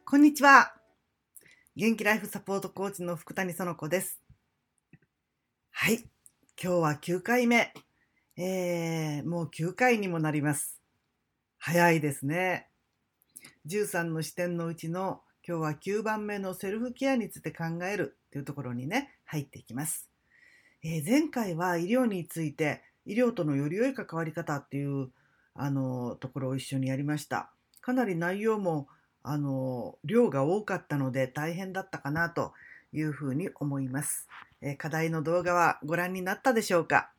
こんにちは。元気ライフサポートコーチの福谷園子です。はい。今日は9回目。もう9回にもなります。早いですね。13の視点のうちの今日は9番目のセルフケアについて考えるというところにね、入っていきます。前回は医療について、医療とのより良い関わり方っていうところを一緒にやりました。かなり内容も量が多かったので大変だったかなというふうに思います。課題の動画はご覧になったでしょうか。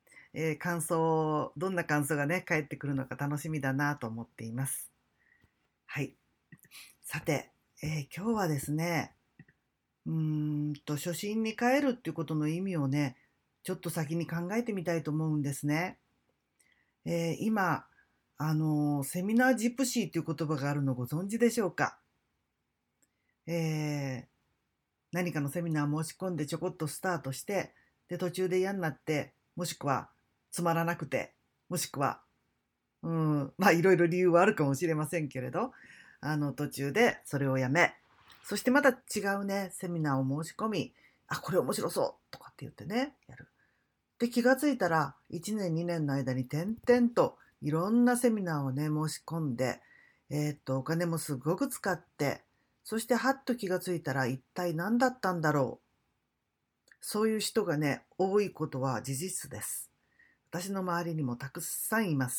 どんな感想がね返ってくるのか楽しみだなと思っています。はい。さて、今日はですね、初心に帰るっていうことの意味をね、ちょっと先に考えてみたいと思うんですね。今、セミナージプシーっていう言葉があるのご存知でしょうか。何かのセミナー申し込んでちょこっとスタートして、で、途中で嫌になって、もしくはつまらなくて、もしくは、いろいろ理由はあるかもしれませんけれど、途中でそれをやめ、そしてまた違うね、セミナーを申し込み、これ面白そうとかって言ってね、やる。で、気がついたら、1年、2年の間に点々といろんなセミナーをね、申し込んで、お金もすごく使って、そしてはっと気がついたら一体何だったんだろう。そういう人がね、多いことは事実です。私の周りにもたくさんいます。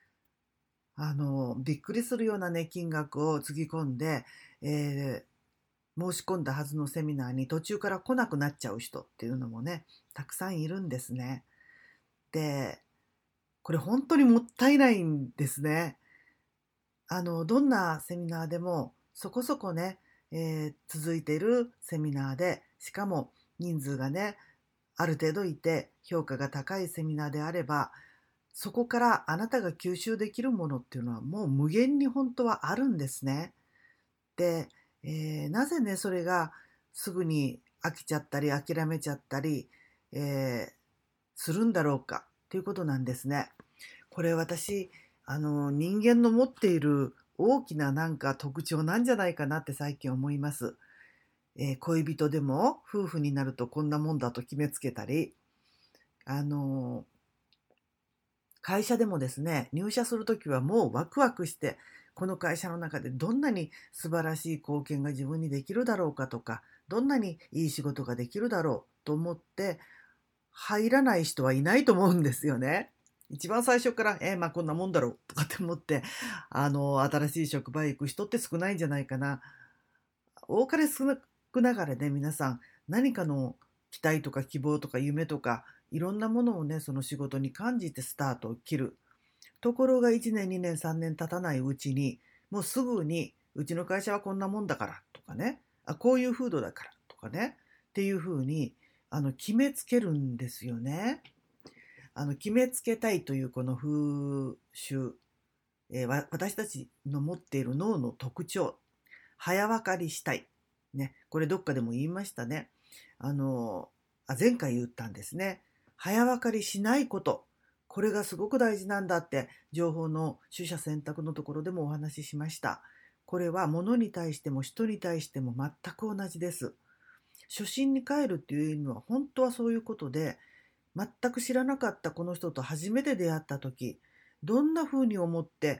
びっくりするようなね、金額をつぎ込んで、申し込んだはずのセミナーに途中から来なくなっちゃう人っていうのもね、たくさんいるんですね。で、これ本当にもったいないんですね。どんなセミナーでもそこそこね、続いているセミナーで、しかも人数がね、ある程度いて評価が高いセミナーであれば、そこからあなたが吸収できるものっていうのはもう無限に本当はあるんですね。で、なぜね、それがすぐに飽きちゃったり諦めちゃったり、するんだろうかっていうことなんですね。これ私、人間の持っている大きななんか特徴なんじゃないかなって最近思います。恋人でも夫婦になるとこんなもんだと決めつけたり、あの、会社でもですね、入社するときはもうワクワクして、この会社の中でどんなに素晴らしい貢献が自分にできるだろうかとか、どんなにいい仕事ができるだろうと思って入らない人はいないと思うんですよね。一番最初から、こんなもんだろうとかって思って、新しい職場へ行く人って少ないんじゃないかな。多かれ少なかれね、皆さん、何かの期待とか希望とか夢とか、いろんなものをね、その仕事に感じてスタートを切る。ところが1年、2年、3年経たないうちに、もうすぐに、うちの会社はこんなもんだからとかね、こういう風土だからとかね、っていう風に、決めつけるんですよね。決めつけたいというこの風習、私たちの持っている脳の特徴、早分かりしたい。ね、これどっかでも言いましたね。前回言ったんですね。早分かりしないこと。これがすごく大事なんだって、情報の取捨選択のところでもお話ししました。これは物に対しても人に対しても全く同じです。初心に帰るっていうのは本当はそういうことで、全く知らなかったこの人と初めて出会った時、どんな風に思って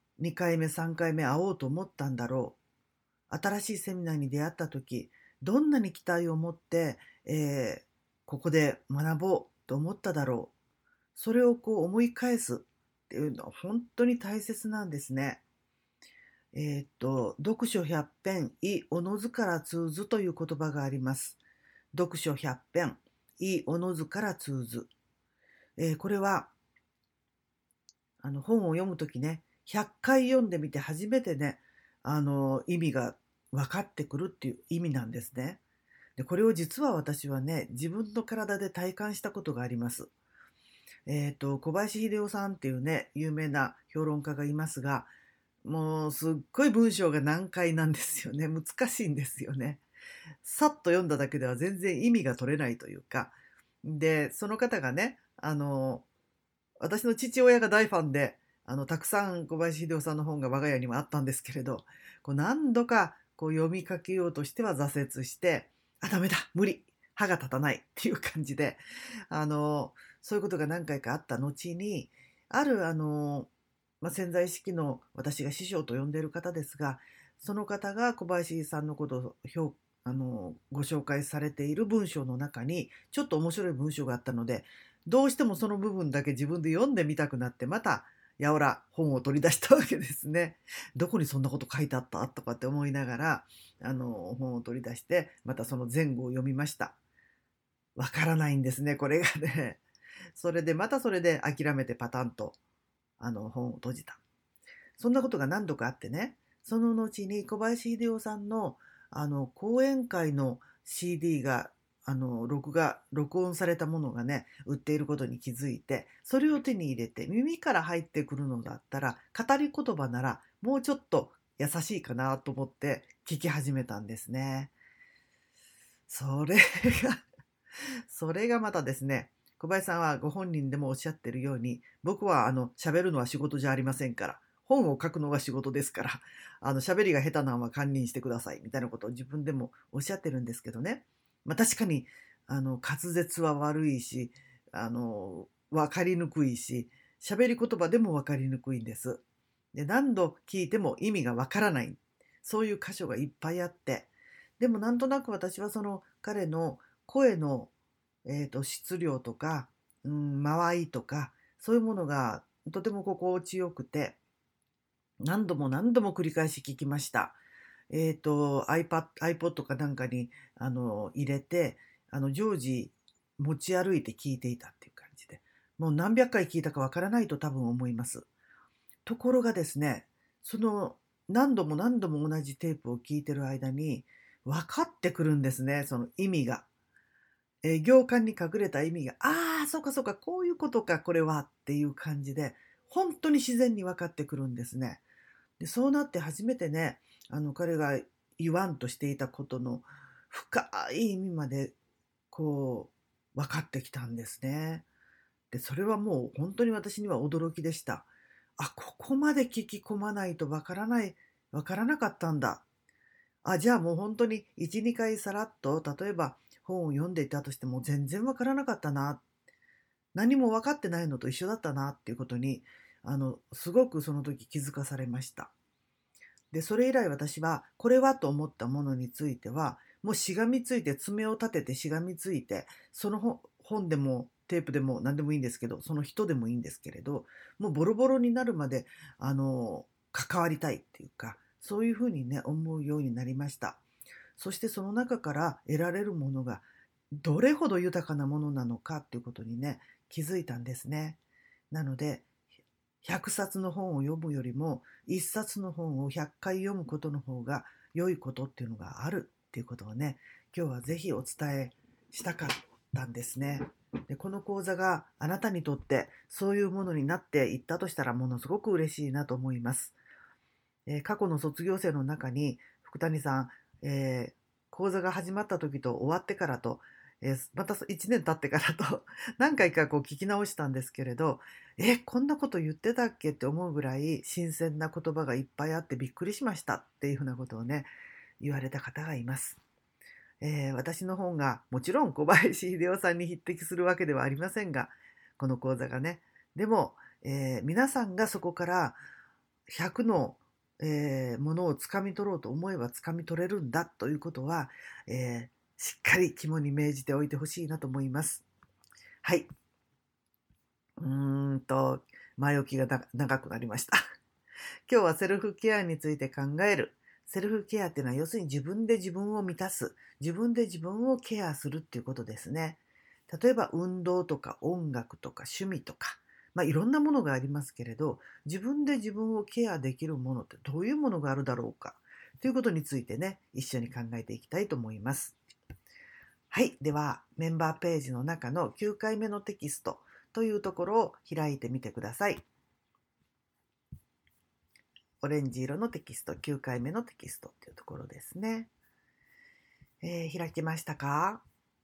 2回目3回目会おうと思ったんだろう。新しいセミナーに出会った時、どんなに期待を持って、ここで学ぼうと思っただろう。それをこう思い返すっていうのは本当に大切なんですね。読書百遍、いおのずから通ずという言葉があります。読書百遍、いおのずから通ず。これは本を読むときね、100回読んでみて初めてね、意味が分かってくるっていう意味なんですね。で、これを実は私はね、自分の体で体感したことがあります。小林秀夫さんっていうね、有名な評論家がいますが、もうすっごい文章が難解なんですよね。難しいんですよね。さっと読んだだけでは全然意味が取れないというか。で、その方がね、私の父親が大ファンで、たくさん小林秀夫さんの本が我が家にもあったんですけれど、こう何度かこう読みかけようとしては挫折して、ダメだ、無理、歯が立たないっていう感じで、そういうことが何回かあった後に、ある潜在意識の私が師匠と呼んでいる方ですが、その方が小林さんのことをご紹介されている文章の中にちょっと面白い文章があったので、どうしてもその部分だけ自分で読んでみたくなって、またやおら本を取り出したわけですね。どこにそんなこと書いてあったとかって思いながら本を取り出して、またその前後を読みました。わからないんですね、これがね。それでまたそれで諦めてパタンと本を閉じた。そんなことが何度かあってね、その後に小林秀夫さんの講演会の CD が録音されたものがね売っていることに気づいて、それを手に入れて、耳から入ってくるのだったら語り言葉ならもうちょっと優しいかなと思って聞き始めたんですね。それがそれがまたですね、小林さんはご本人でもおっしゃってるように、僕は喋るのは仕事じゃありませんから、本を書くのが仕事ですから、喋りが下手なのは堪忍してくださいみたいなことを自分でもおっしゃってるんですけどね。確かに滑舌は悪いし、分かりにくいし、喋り言葉でも分かりにくいんです。で、何度聞いても意味が分からない、そういう箇所がいっぱいあって、でもなんとなく私はその彼の声の質量とか、間合いとか、そういうものがとても心地よくて、何度も何度も繰り返し聞きました。iPod かなんかに入れて、常時持ち歩いて聞いていたっていう感じで、もう何百回聞いたかわからないと多分思います。ところがですね、その何度も何度も同じテープを聞いてる間に分かってくるんですね、その意味が。行間に隠れた意味が、そうかそうか、こういうことか、これはっていう感じで、本当に自然に分かってくるんですね。で、そうなって初めてね、彼が言わんとしていたことの深い意味まで、こ分かってきたんですね。で、それはもう本当に私には驚きでした。ここまで聞き込まないとわからなかったんだ。じゃあもう本当に1、2回さらっと、例えば本を読んでいたとしても全然わからなかったな。何も分かってないのと一緒だったなっていうことに、すごくその時気づかされました。で、それ以来私は、これはと思ったものについては、もうしがみついて、爪を立ててしがみついて、その本でもテープでも何でもいいんですけど、その人でもいいんですけれど、もうボロボロになるまで、関わりたいっていうか、そういうふうにね、思うようになりました。そしてその中から得られるものが、どれほど豊かなものなのかっていうことにね、気づいたんですね。なので、100冊の本を読むよりも1冊の本を100回読むことの方が良いことっていうのがあるっていうことをね、今日はぜひお伝えしたかったんですね。で、この講座があなたにとってそういうものになっていったとしたらものすごく嬉しいなと思います。過去の卒業生の中に福谷さん、講座が始まった時と終わってからと、また1年経ってからと何回かこう聞き直したんですけれど、こんなこと言ってたっけって思うぐらい新鮮な言葉がいっぱいあってびっくりしましたっていうふうなことをね、言われた方がいます。私の本がもちろん小林秀夫さんに匹敵するわけではありませんが、この講座がね、でも、皆さんがそこから100の、ものをつかみ取ろうと思えばつかみ取れるんだということは、しっかり肝に銘じておいてほしいなと思います。はい。前置きが長くなりました。今日はセルフケアについて考える。セルフケアっていうのは要するに自分で自分を満たす。自分で自分をケアするっていうことですね。例えば運動とか音楽とか趣味とか、いろんなものがありますけれど、自分で自分をケアできるものってどういうものがあるだろうかということについてね、一緒に考えていきたいと思います。はい。では、メンバーページの中の9回目のテキストというところを開いてみてください。オレンジ色のテキスト、9回目のテキストっていうところですね。開きましたか？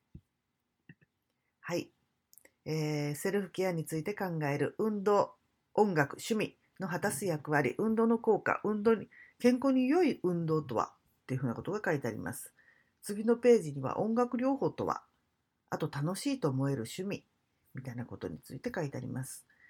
はい。セルフケアについて考える運動、音楽、趣味の果たす役割、運動の効果、健康に良い運動とはっっていうふうなことが書いてあります。次のページには音楽療法とは、あと楽しいと思える趣味みたいなことについて書いてあります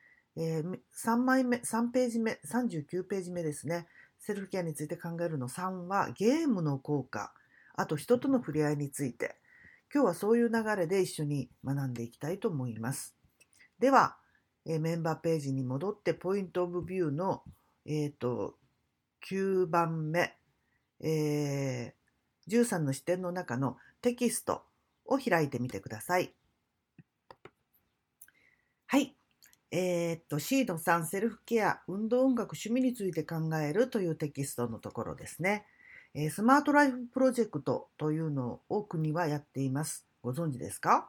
。3ページ目、39ページ目ですね。セルフケアについて考えるの3はゲームの効果、あと人との触れ合いについて。今日はそういう流れで一緒に学んでいきたいと思います。では、メンバーページに戻ってポイントオブビューの、9番目、13の視点の中のテキストを開いてみてください。はい。シード3セルフケア、運動音楽、趣味について考えるというテキストのところですね。スマートライフプロジェクトというのを国はやっています。ご存知ですか？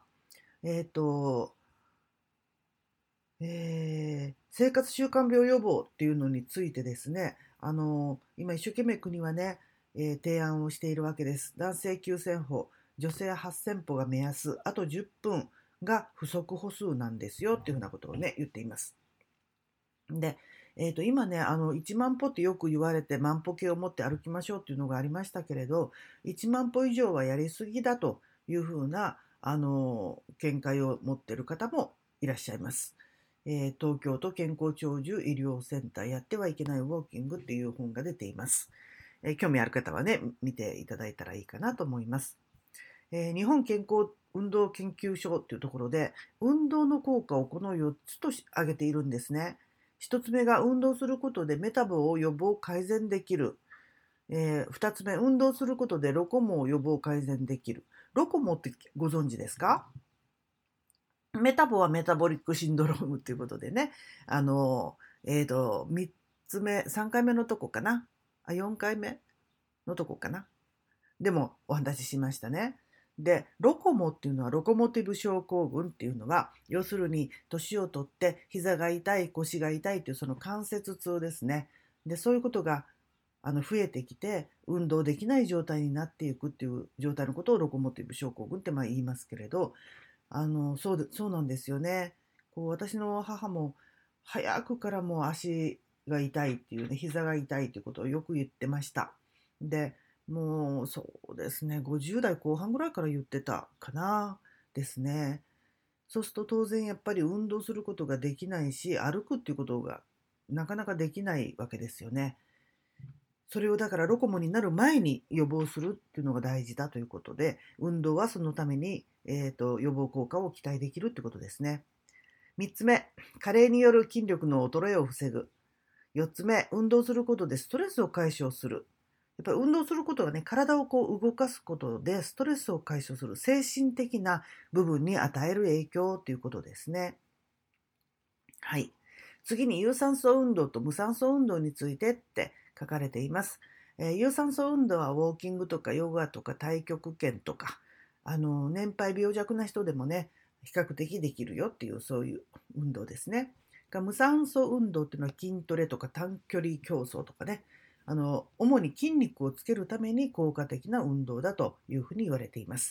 生活習慣病予防っていうのについてですね、今一生懸命国はね、提案をしているわけです。男性9000歩、女性8000歩が目安、あと10分が不足歩数なんですよっていうふうなことをね、言っています。で、今ね、1万歩ってよく言われて万歩計を持って歩きましょうっていうのがありましたけれど、1万歩以上はやりすぎだというふうな、見解を持っている方もいらっしゃいます。東京都健康長寿医療センターやってはいけないウォーキングっていう本が出ています。興味ある方はね、見ていただいたらいいかなと思います。日本健康運動研究所っていうところで、運動の効果をこの4つと挙げているんですね。1つ目が運動することでメタボを予防改善できる。2つ目、運動することでロコモを予防改善できる。ロコモってご存知ですか？メタボはメタボリックシンドロームということでね、3つ目、3回目のとこかな、4回目のとこかな。でもお話ししましたね。で、ロコモっていうのは、ロコモティブ症候群っていうのは、要するに年を取って膝が痛い、腰が痛いというその関節痛ですね。で、そういうことが増えてきて、運動できない状態になっていくっていう状態のことをロコモティブ症候群って言いますけれど、そうなんですよね。私の母も早くからもう足が痛いっていうね、膝が痛いということをよく言ってました。で、もうそうですね、50代後半ぐらいから言ってたかなですね。そうすると当然やっぱり運動することができないし、歩くっていうことがなかなかできないわけですよね。それをだからロコモになる前に予防するっていうのが大事だということで、運動はそのために、予防効果を期待できるってことですね。3つ目、加齢による筋力の衰えを防ぐ。4つ目、運動することでストレスを解消する。やっぱり運動することがね、体を動かすことでストレスを解消する精神的な部分に与える影響ということですね。はい。次に有酸素運動と無酸素運動についてって書かれています。有酸素運動はウォーキングとかヨガとか太極拳とか、年配病弱な人でもね、比較的できるよっていうそういう運動ですね。無酸素運動っていうのは筋トレとか短距離競争とかね、主に筋肉をつけるために効果的な運動だというふうに言われています。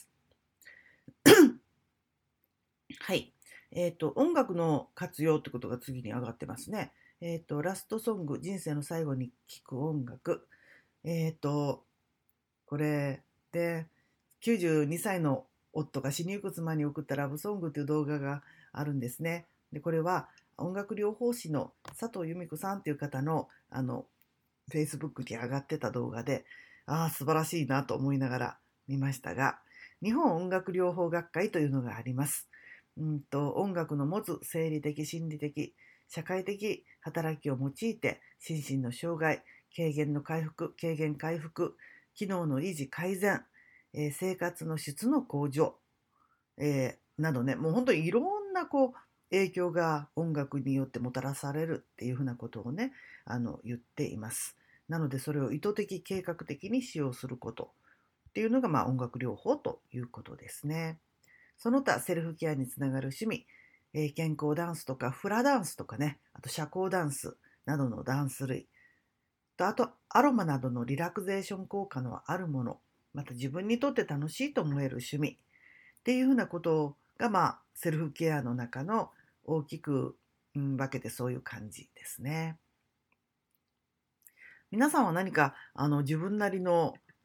はい。音楽の活用ってことが次に上がってますね。ラストソング、人生の最後に聴く音楽。これで、92歳の夫が死にゆく妻に送ったラブソングという動画があるんですね。で、これは音楽療法士の佐藤由美子さんという方の、Facebook に上がってた動画で、素晴らしいなと思いながら見ましたが、日本音楽療法学会というのがあります。音楽の持つ生理的、心理的、社会的働きを用いて、心身の障害、軽減回復、機能の維持改善、生活の質の向上、などね、もう本当にいろんな影響が音楽によってもたらされるっていうふうなことをね、言っています。なのでそれを意図的、計画的に使用することっていうのが、音楽療法ということですね。その他セルフケアにつながる趣味、健康ダンスとかフラダンスとかね、あと社交ダンスなどのダンス類と、あとアロマなどのリラクゼーション効果のあるもの、また自分にとって楽しいと思える趣味っていうふうなことが、セルフケアの中の大きく、分けてそういう感じですね。皆さんは何か自分なりの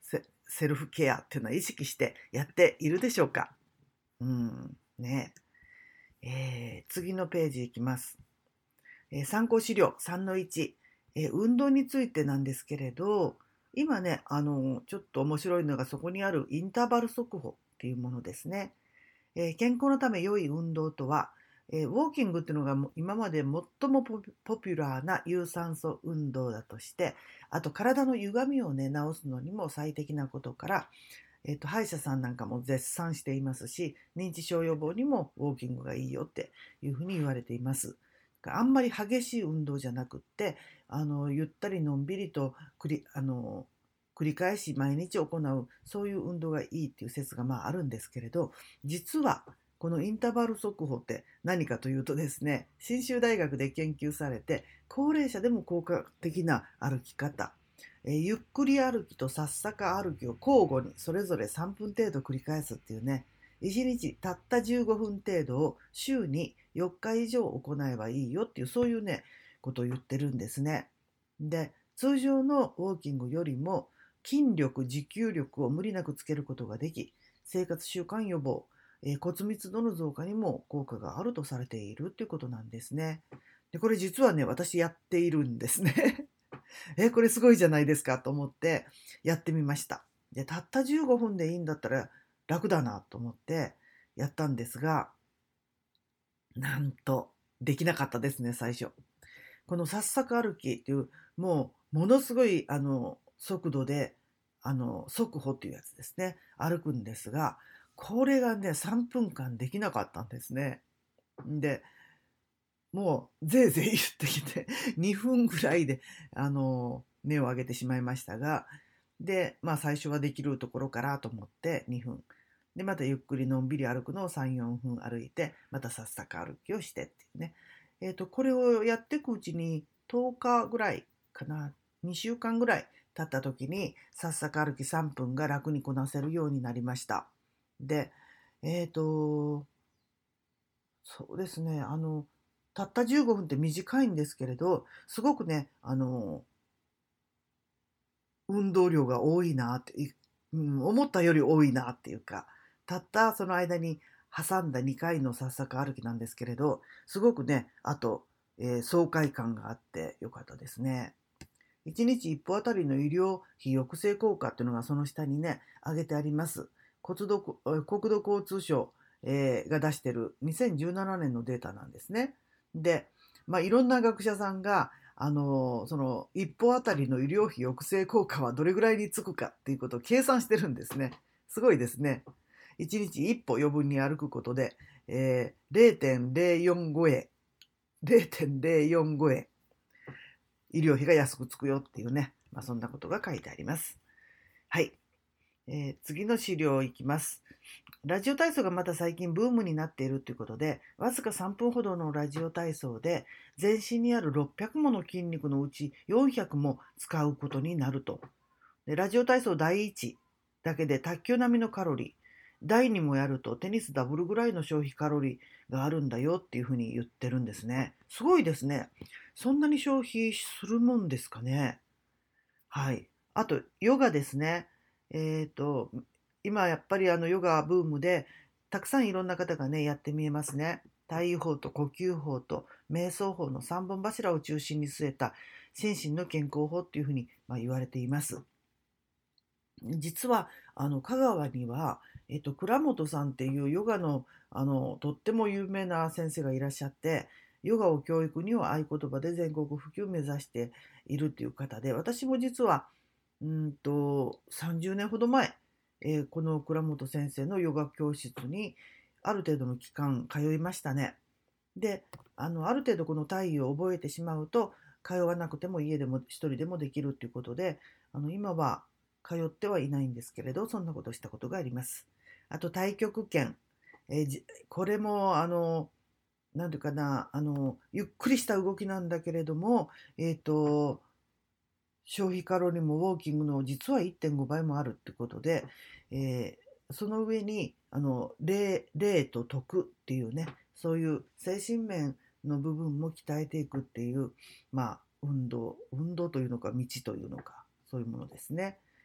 セルフケアっていうのは意識してやっているでしょうか。ね。次のページいきます。参考資料3-1、運動についてなんですけれど、今ね、ちょっと面白いのがそこにあるインターバル速歩っていうものですね。健康のため良い運動とは、ウォーキングっていうのが今まで最もポピュラーな有酸素運動だとして、あと体の歪みをね、治すのにも最適なことから、歯医者さんなんかも絶賛していますし、認知症予防にもウォーキングがいいよっていうふうに言われています。あんまり激しい運動じゃなくって、ゆったりのんびりと繰り返し毎日行う、そういう運動がいいっていう説があるんですけれど、実はこのインターバル速歩って何かというとですね、信州大学で研究されて、高齢者でも効果的な歩き方、ゆっくり歩きとさっさか歩きを交互にそれぞれ3分程度繰り返すっていうね、1日たった15分程度を週に4日以上行えばいいよっていう、そういうね、ことを言ってるんですね。で、通常のウォーキングよりも筋力、持久力を無理なくつけることができ、生活習慣予防、骨密度の増加にも効果があるとされているということなんですね。で、これ実はね、私やっているんですね。これすごいじゃないですかと思ってやってみました。で、たった15分でいいんだったら楽だなと思ってやったんですが、なんとできなかったですね、最初。このさっさく歩きっていう、もものすごい速度で、速歩っていうやつですね、歩くんですが、これがね、3分間できなかったんですね。で、もうぜいぜい言ってきて2分ぐらいで音を上げてしまいましたが、で最初はできるところからと思って2分で、またゆっくりのんびり歩くのを3、4分歩いて、またさっさか歩きをしてっていうね、これをやっていくうちに10日ぐらいかな、2週間ぐらい経った時にさっさか歩き3分が楽にこなせるようになりました。で、そうですね。たった15分って短いんですけれど、すごくね、運動量が多いなって、思ったより多いなっていうか、たったその間に挟んだ2回のさっさか歩きなんですけれど、すごくね、あと、爽快感があってよかったですね。1日1歩あたりの医療費抑制効果っていうのがその下にね、挙げてあります。国土交通省、が出している2017年のデータなんですね。で、いろんな学者さんが、その一歩あたりの医療費抑制効果はどれぐらいにつくかっていうことを計算してるんですね。すごいですね。1日1歩余分に歩くことで、0.045円、0.045円、医療費が安くつくよっていうね、そんなことが書いてあります。はい。次の資料いきます。ラジオ体操がまた最近ブームになっているということで、わずか3分ほどのラジオ体操で、全身にある600もの筋肉のうち400も使うことになると。でラジオ体操第1だけで卓球並みのカロリー、第2もやるとテニスダブルぐらいの消費カロリーがあるんだよっていうふうに言ってるんですね。すごいですね。そんなに消費するもんですかね。はい。あと、ヨガですね。今やっぱりヨガブームで、たくさんいろんな方がね、やってみえますね。太陽法と呼吸法と瞑想法の3本柱を中心に据えた心身の健康法っていうふうに、言われています。実は香川には、倉本さんっていうヨガの、とっても有名な先生がいらっしゃって、ヨガを教育には合言葉で全国普及を目指しているという方で、私も実は30年ほど前、この倉本先生のヨガ教室にある程度の期間通いましたね。で、ある程度この体位を覚えてしまうと、通わなくても家でも一人でもできるということで、今は通ってはいないんですけれど、そんなことをしたことがあります。あと太極拳、これもなんていうかな、ゆっくりした動きなんだけれども、消費カロリーもウォーキングの実は1.5倍もあるってことで、その上に霊と徳っていうね、そういう精神面の部分も鍛えていくっていう、運動というのか道というのか、そういうものですね。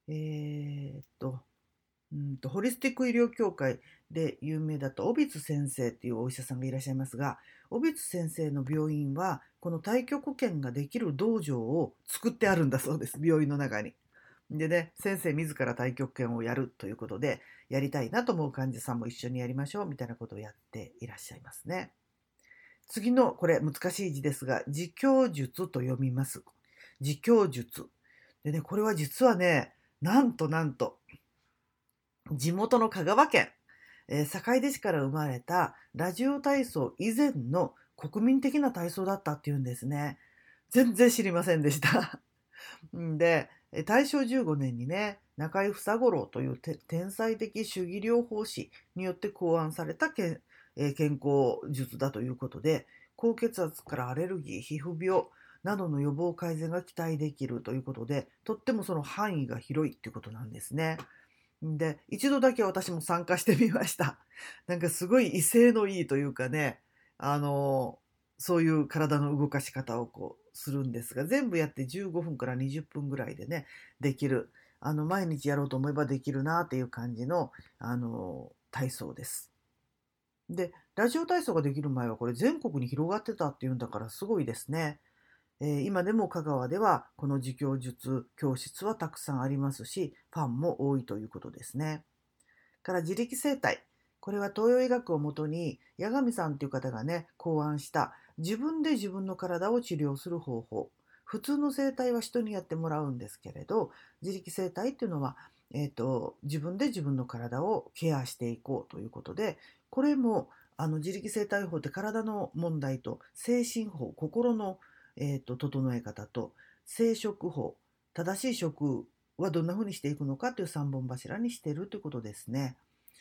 えーっと、ホリスティック医療協会で有名だとオビツ先生っていうお医者さんがいらっしゃいますが、オビツ先生の病院はこの太極拳ができる道場を作ってあるんだそうです、病院の中に。でね、先生自ら太極拳をやるということで、やりたいなと思う患者さんも一緒にやりましょうみたいなことをやっていらっしゃいますね。次のこれ難しい字ですが、自供術と読みます。自供術。でね、これは実はね、なんと地元の香川県、坂出市から生まれたラジオ体操以前の国民的な体操だったっていうんですね。全然知りませんでした。で、大正15年にね、中井房五郎という天才的主義療法士によって考案された健康術だということで、高血圧からアレルギー、皮膚病などの予防改善が期待できるということで、とってもその範囲が広いっていうことなんですね。で、一度だけ私も参加してみました。なんかすごい威勢のいいというかね、あの、そういう体の動かし方をするんですが、全部やって15分から20分ぐらいでね、できる。毎日やろうと思えばできるなっていう感じの、体操です。で、ラジオ体操ができる前はこれ全国に広がってたっていうんだからすごいですね。今でも香川ではこの自供術教室はたくさんありますし、ファンも多いということですね。から自力整体。これは東洋医学をもとに八神さんという方がね、考案した自分で自分の体を治療する方法。普通の整体は人にやってもらうんですけれど、自力整体っていうのは、自分で自分の体をケアしていこうということで、これも自力整体法って体の問題と精神法、心の、整え方と生殖法、正しい食はどんな風にしていくのかという3本柱にしているということですね。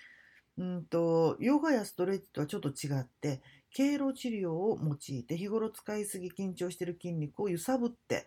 ヨガやストレッチとはちょっと違って、経路治療を用いて日頃使いすぎ緊張している筋肉を揺さぶって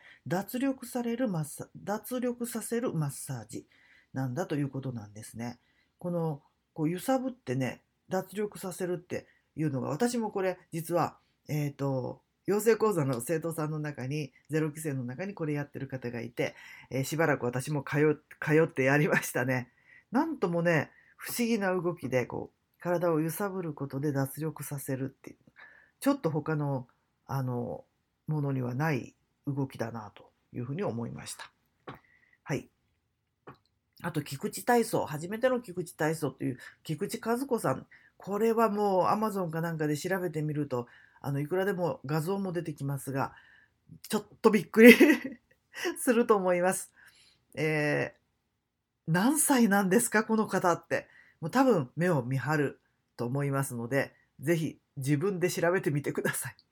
脱力させるマッサージなんだということなんですね。この揺さぶってね、脱力させるっていうのが、私もこれ実は、養成講座の生徒さんの中に、ゼロ期生の中にこれやってる方がいて、しばらく私も通ってやりましたね。なんともね、不思議な動きで体を揺さぶることで脱力させるっていう、ちょっと他のあのものにはない動きだなというふうに思いました。はい。あと、菊池体操、初めての菊池体操という菊池和子さん。これはもう Amazon かなんかで調べてみると、いくらでも画像も出てきますが、ちょっとびっくりすると思います。え何歳なんですか、この方って。もう多分目を見張ると思いますので、ぜひ自分で調べてみてください。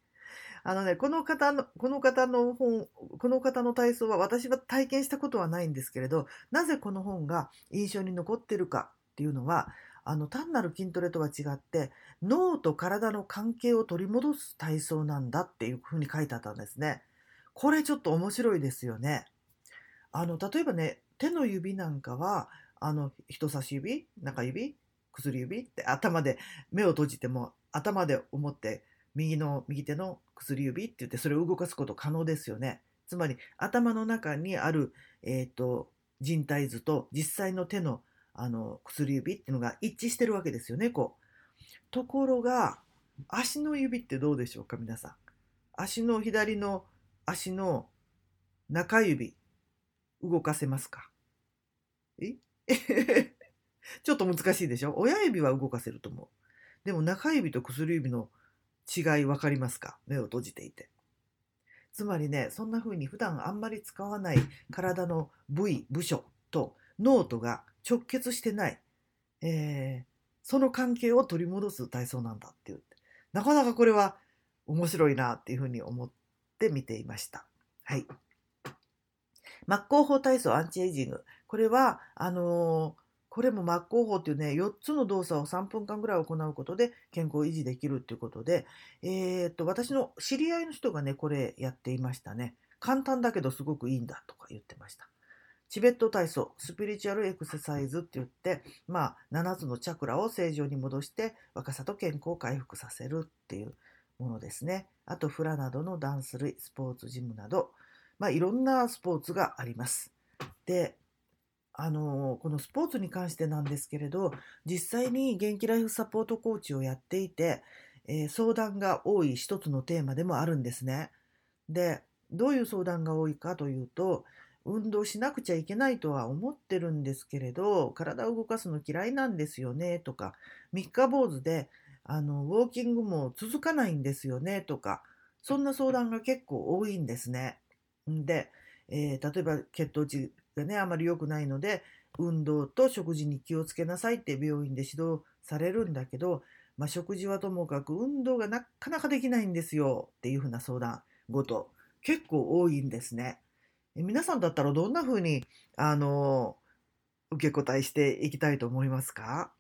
この方の体操は私は体験したことはないんですけれど、なぜこの本が印象に残っているかっていうのは、単なる筋トレとは違って、脳と体の関係を取り戻す体操なんだっていうふうに書いてあったんですね。これちょっと面白いですよね。例えばね、手の指なんかは、人差し指、中指、薬指って頭で目を閉じても頭で思って右手の薬指って言ってそれを動かすこと可能ですよね。つまり頭の中にある、人体図と実際の手の、薬指っていうのが一致してるわけですよね。ところが足の指ってどうでしょうか、皆さん。左の足の中指動かせますか？えちょっと難しいでしょ。親指は動かせると思う。でも中指と薬指の違い分かりますか？目を閉じていて。つまりね、そんな風に普段あんまり使わない体の部署と脳とが直結してない、その関係を取り戻す体操なんだっていう。なかなかこれは面白いなっていう風に思って見ていました。はい。真っ向法体操アンチエイジング。これは、これも真っ向法っていうね、4つの動作を3分間ぐらい行うことで健康を維持できるっていうことで、私の知り合いの人がね、これやっていましたね。簡単だけどすごくいいんだとか言ってました。チベット体操、スピリチュアルエクササイズって言って、7つのチャクラを正常に戻して若さと健康を回復させるっていうものですね。あと、フラなどのダンス類、スポーツジムなど、いろんなスポーツがあります。で、 このスポーツに関してなんですけれど、実際に元気ライフサポートコーチをやっていて、相談が多い一つのテーマでもあるんですね。で、どういう相談が多いかというと、運動しなくちゃいけないとは思ってるんですけれど、体を動かすの嫌いなんですよねとか、三日坊主でウォーキングも続かないんですよねとか、そんな相談が結構多いんですね。で、例えば血糖値がね、あまり良くないので、運動と食事に気をつけなさいって病院で指導されるんだけど、食事はともかく運動がなかなかできないんですよっていうふうな相談事、結構多いんですね。皆さんだったらどんなふうに、あの、受け答えしていきたいと思いますか？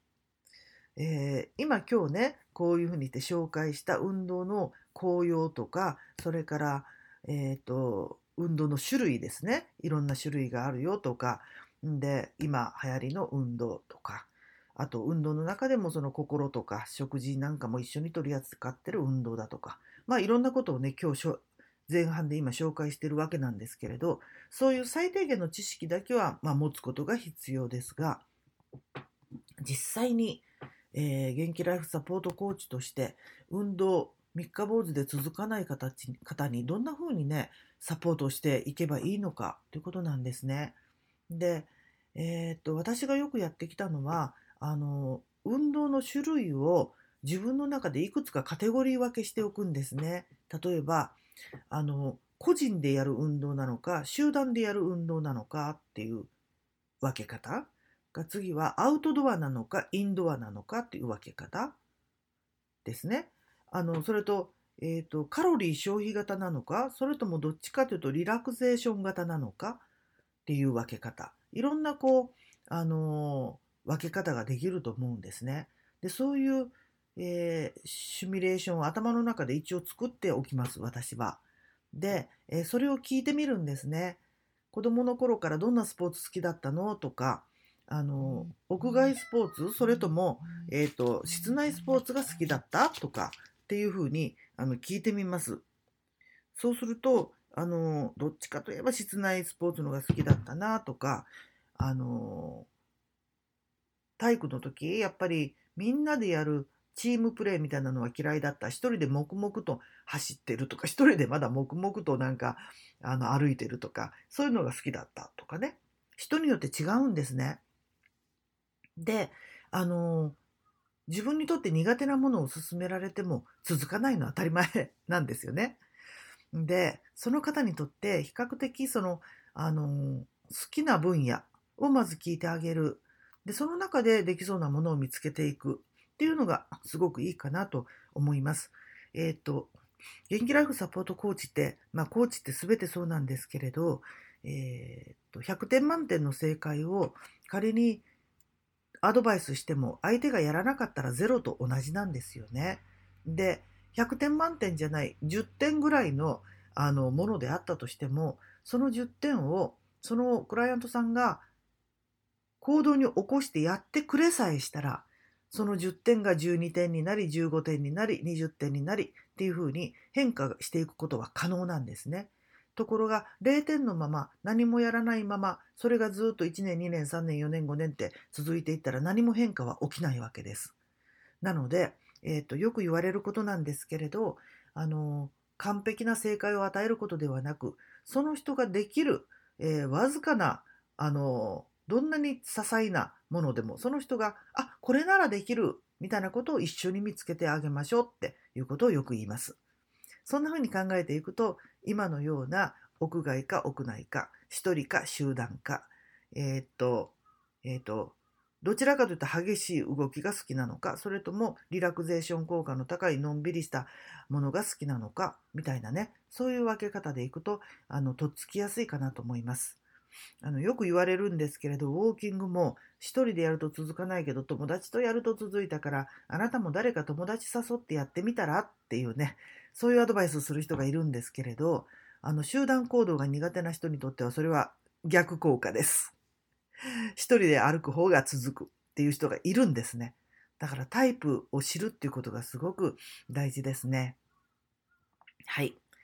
今日ね、こういうふうにして紹介した運動の効用とか、それから、運動の種類ですね。いろんな種類があるよとか、で、今流行りの運動とか、あと運動の中でもその心とか食事なんかも一緒に取り扱ってる運動だとか、いろんなことをね、今日前半で今紹介してるわけなんですけれど、そういう最低限の知識だけは、持つことが必要ですが、実際に元気ライフサポートコーチとして運動三日坊主で続かない方にどんな風にねサポートをしていけばいいのかということなんですね。で、私がよくやってきたのは運動の種類を自分の中でいくつかカテゴリー分けしておくんですね。例えば個人でやる運動なのか集団でやる運動なのかっていう分け方が、次はアウトドアなのかインドアなのかっていう分け方ですね。それと、カロリー消費型なのか、それともどっちかというとリラクゼーション型なのかっていう分け方。いろんな分け方ができると思うんですね。で、そういう、シミュレーションを頭の中で一応作っておきます、私は。で、それを聞いてみるんですね。子供の頃からどんなスポーツ好きだったのとか、屋外スポーツ、それとも、室内スポーツが好きだったとかっていうふうに聞いてみます。そうすると、どっちかといえば室内スポーツのが好きだったなとか、あの、体育の時、やっぱりみんなでやるチームプレーみたいなのは嫌いだった。一人で黙々と走ってるとか、一人でまだ黙々となんか、歩いてるとか、そういうのが好きだったとかね。人によって違うんですね。で、あの、自分にとって苦手なものを勧められても続かないのは当たり前なんですよね。で、その方にとって比較的好きな分野をまず聞いてあげる。で、その中でできそうなものを見つけていくっていうのがすごくいいかなと思います。元気ライフサポートコーチって、コーチって全てそうなんですけれど、100点満点の正解を仮にアドバイスしても相手がやらなかったらゼロと同じなんですよね。で、100点満点じゃない10点ぐらいのものであったとしても、その10点をそのクライアントさんが行動に起こしてやってくれさえしたら、その10点が12点になり、15点になり、20点になりっていうふうに変化していくことは可能なんですね。ところが0点のまま何もやらないまま、それがずっと1年、2年、3年、4年、5年って続いていったら何も変化は起きないわけです。なので、よく言われることなんですけれど、完璧な正解を与えることではなく、その人ができる、わずかな、どんなに些細なものでも、その人が、あ、これならできる、みたいなことを一緒に見つけてあげましょうっていうことをよく言います。そんな風に考えていくと、今のような屋外か屋内か、一人か集団か、えーっと、えーっと、どちらかというと激しい動きが好きなのか、それともリラクゼーション効果の高いのんびりしたものが好きなのか、みたいなね、そういう分け方でいくと、とっつきやすいかなと思います。よく言われるんですけれど、ウォーキングも一人でやると続かないけど、友達とやると続いたから、あなたも誰か友達誘ってやってみたらっていうね、そういうアドバイスをする人がいるんですけれど、集団行動が苦手な人にとってはそれは逆効果です。一人で歩く方が続くっていう人がいるんですね。だからタイプを知るっていうことがすごく大事ですね。はい。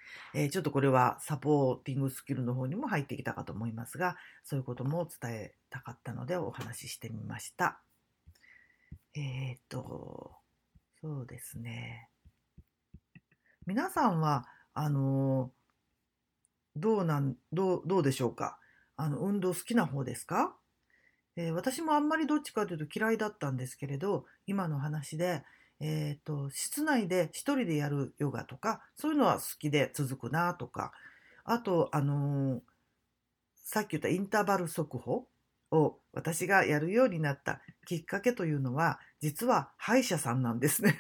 ちょっとこれはサポーティングスキルの方にも入ってきたかと思いますが、そういうことも伝えたかったのでお話ししてみました。そうですね。皆さんは、どうでしょうか。運動好きな方ですか？私もあんまりどっちかというと嫌いだったんですけれど、今の話で、室内で一人でやるヨガとか、そういうのは好きで続くなとか、あと、さっき言ったインターバル速歩を私がやるようになったきっかけというのは、実は歯医者さんなんですね。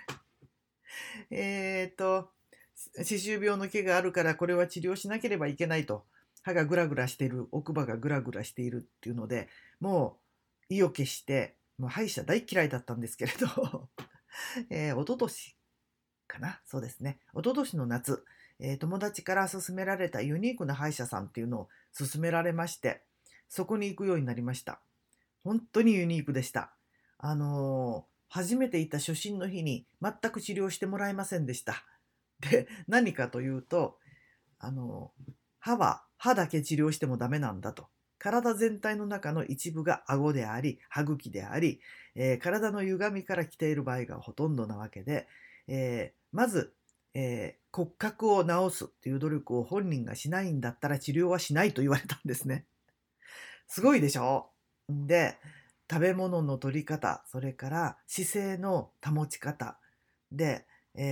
歯周病の毛があるからこれは治療しなければいけないと。歯がグラグラしている、奥歯がグラグラしているっていうので、もう意を決して、もう歯医者大嫌いだったんですけれど、一昨年かな、そうですね。一昨年の夏、友達から勧められたユニークな歯医者さんっていうのを勧められまして、そこに行くようになりました。本当にユニークでした。初めて行った初診の日に全く治療してもらえませんでした。で、何かというと、あの、歯だけ治療してもダメなんだと。体全体の中の一部が顎であり、歯茎であり、体の歪みから来ている場合がほとんどなわけで、まず、骨格を治すっていう努力を本人がしないんだったら治療はしないと言われたんですね。すごいでしょ？で、食べ物の取り方、それから姿勢の保ち方で、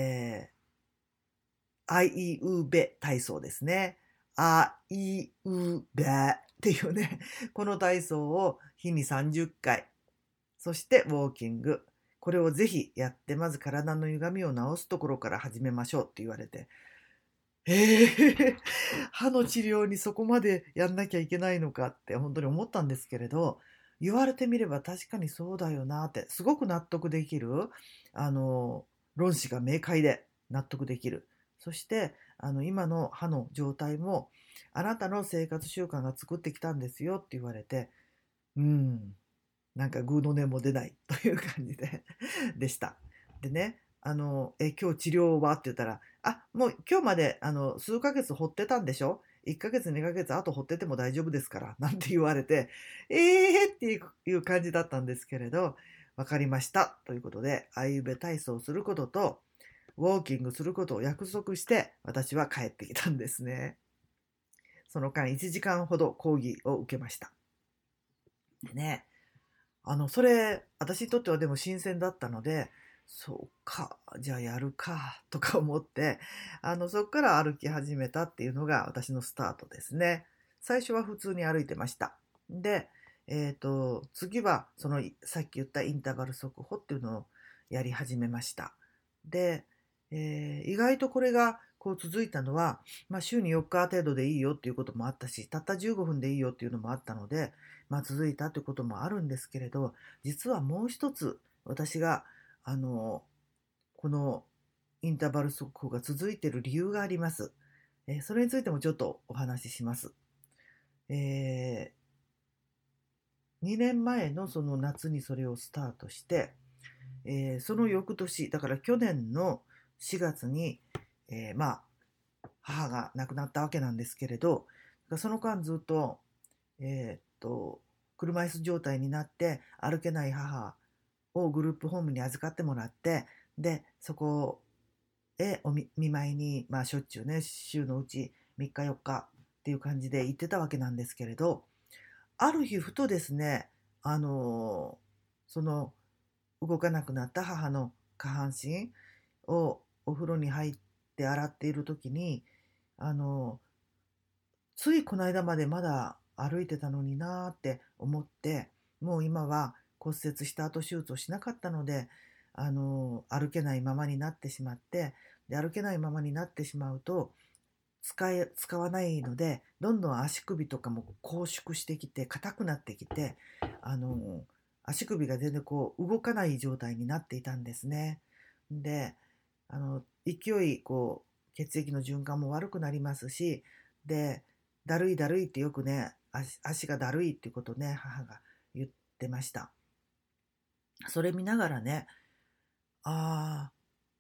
あいうべ体操ですね。あいうべっていうね、この体操を日に30回、そしてウォーキング。これをぜひやって、まず体の歪みを治すところから始めましょうって言われて、歯の治療にそこまでやんなきゃいけないのかって本当に思ったんですけれど、言われてみれば確かにそうだよなって、すごく納得できる、あの、論旨が明快で納得できる。そして、今の歯の状態も、あなたの生活習慣が作ってきたんですよって言われて、うん、なんかグーの音も出ないという感じででした。でね、今日治療はって言ったら、もう今日まで数ヶ月掘ってたんでしょ？ 1 ヶ月、2ヶ月、あと掘ってても大丈夫ですから、なんて言われて、っていう感じだったんですけれど、わかりましたということで、あいうべ体操をすることと、ウォーキングすることを約束して、私は帰ってきたんですね。その間1時間ほど講義を受けました。でね、それ、私にとってはでも新鮮だったので、そうか、じゃあやるか、とか思って、そこから歩き始めたっていうのが私のスタートですね。最初は普通に歩いてました。で、次は、さっき言ったインターバル速歩っていうのをやり始めました。で、意外とこれがこう続いたのは、週に4日程度でいいよっていうこともあったし、たった15分でいいよっていうのもあったので、続いたということもあるんですけれど、実はもう一つ私があのこのインターバル速歩が続いている理由があります。それについてもちょっとお話しします。え2年前のその夏にそれをスタートして、その翌年、だから去年の4月に、母が亡くなったわけなんですけれど、その間ずっと、車椅子状態になって歩けない母をグループホームに預かってもらって、で、そこへ見舞いに、しょっちゅうね、週のうち3日4日っていう感じで行ってたわけなんですけれど、ある日ふとですね、あのその動かなくなった母の下半身をお風呂に入って洗っている時に、あのついこの間までまだ歩いてたのになーって思って、もう今は骨折した後手術をしなかったので、歩けないままになってしまって、で、歩けないままになってしまうと、使わないので、どんどん足首とかも拘縮してきて、硬くなってきて、あの、足首が全然こう動かない状態になっていたんですね。で、勢い、血液の循環も悪くなりますし、で、だるいだるいってよくね、足がだるいっていうことをね、母が言ってました。それ見ながらね、ああ、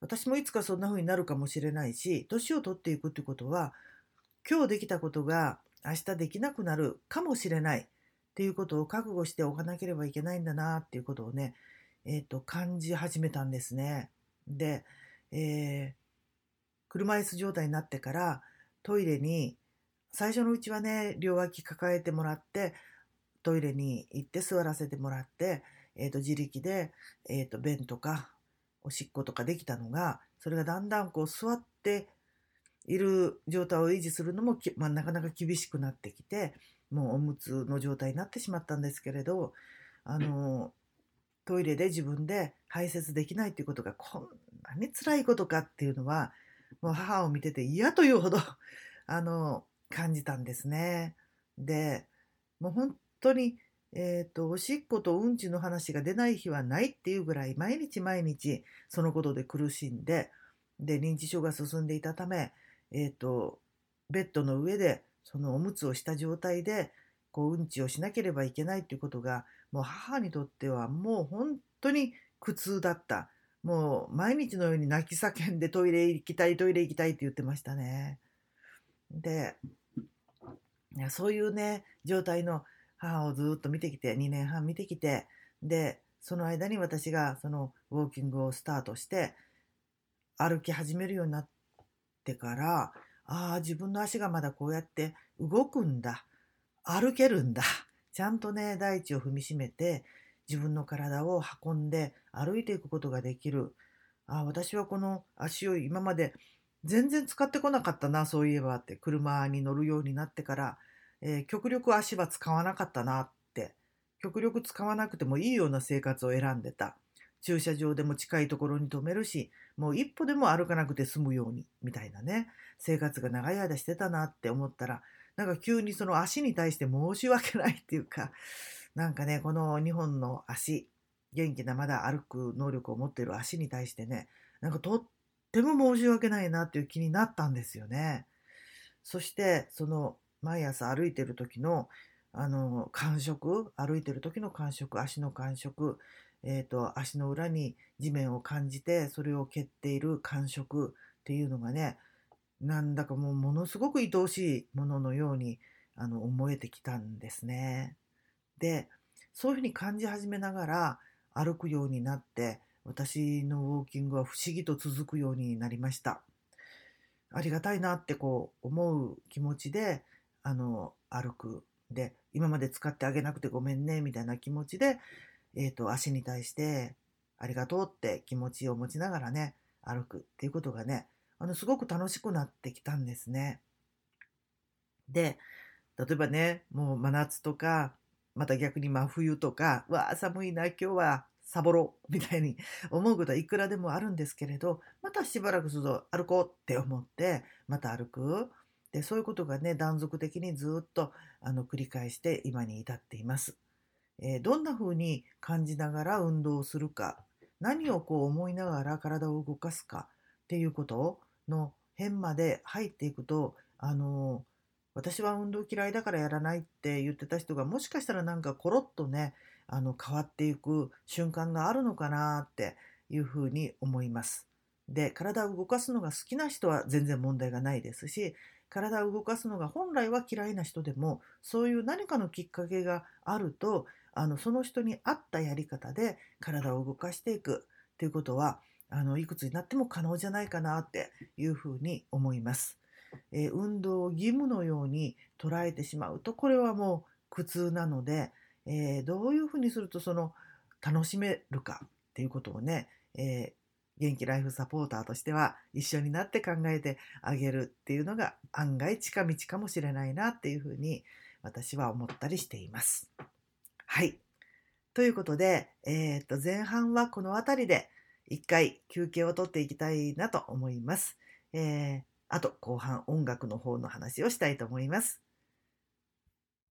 私もいつかそんな風になるかもしれないし、年を取っていくってことは、今日できたことが明日できなくなるかもしれないっていうことを覚悟しておかなければいけないんだなっていうことをね、感じ始めたんですね。で、えー車椅子状態になってからトイレに、最初のうちはね、両脇抱えてもらって、トイレに行って座らせてもらって、自力で、便とかおしっことかできたのが、それがだんだんこう座っている状態を維持するのもなかなか厳しくなってきて、もうおむつの状態になってしまったんですけれど、あのトイレで自分で排泄できないということがこんなに辛いことかっていうのは、もう母を見てて嫌というほど感じたんですね。で、もう本当に、おしっことうんちの話が出ない日はないっていうぐらい、毎日毎日そのことで苦しんで、で、認知症が進んでいたため、ベッドの上でそのおむつをした状態で、こううんちをしなければいけないということが、もう母にとってはもう本当に苦痛だった。もう毎日のように泣き叫んでトイレ行きたい、トイレ行きたいって言ってましたね。で、いや、そういうね、状態の母をずっと見てきて、2年半見てきて、で、その間に私がそのウォーキングをスタートして、歩き始めるようになってから、ああ、自分の足がまだこうやって動くんだ。歩けるんだ。ちゃんとね、大地を踏みしめて、自分の体を運んで歩いていくことができる。ああ、私はこの足を今まで全然使ってこなかったな、そういえばって、車に乗るようになってから、極力足は使わなかったなって、極力使わなくてもいいような生活を選んでた。駐車場でも近いところに止めるし、もう一歩でも歩かなくて済むように、みたいなね、生活が長い間してたなって思ったら、なんか急にその足に対して申し訳ないっていうか、なんかね、この2本の足、元気なまだ歩く能力を持っている足に対してね、なんかとっても申し訳ないなっていう気になったんですよね。そして、その毎朝歩いてる時の、感触、歩いてる時の感触、足の感触、足の裏に地面を感じて、それを蹴っている感触っていうのがね、なんだかもうものすごく愛おしいもののように思えてきたんですね。で、そういうふうに感じ始めながら歩くようになって、私のウォーキングは不思議と続くようになりました。ありがたいなってこう思う気持ちで歩く。で、今まで使ってあげなくてごめんねみたいな気持ちで、足に対してありがとうって気持ちを持ちながらね、歩くっていうことがね、すごく楽しくなってきたんですね。で、例えばね、もう真夏とか、また逆に真冬とか、わあ、寒いな、今日はサボろう、みたいに思うことはいくらでもあるんですけれど、またしばらくすると歩こうって思って、また歩く。で、そういうことがね、断続的にずっと繰り返して今に至っています。どんな風に感じながら運動をするか、何をこう思いながら体を動かすかっていうことの辺まで入っていくと、私は運動嫌いだからやらないって言ってた人がもしかしたらなんかコロッとね、変わっていく瞬間があるのかなっていうふうに思います。で、体を動かすのが好きな人は全然問題がないですし、体を動かすのが本来は嫌いな人でも、そういう何かのきっかけがあると、その人に合ったやり方で体を動かしていくっていうことは、いくつになっても可能じゃないかなっていうふうに思います。運動を義務のように捉えてしまうと、これはもう苦痛なので、どういうふうにすると楽しめるかっていうことをね、元気ライフサポーターとしては一緒になって考えてあげるっていうのが案外近道かもしれないなっていうふうに私は思ったりしています。はい。ということで、前半はこの辺りで一回休憩を取っていきたいなと思います。あと後半音楽の方の話をしたいと思います。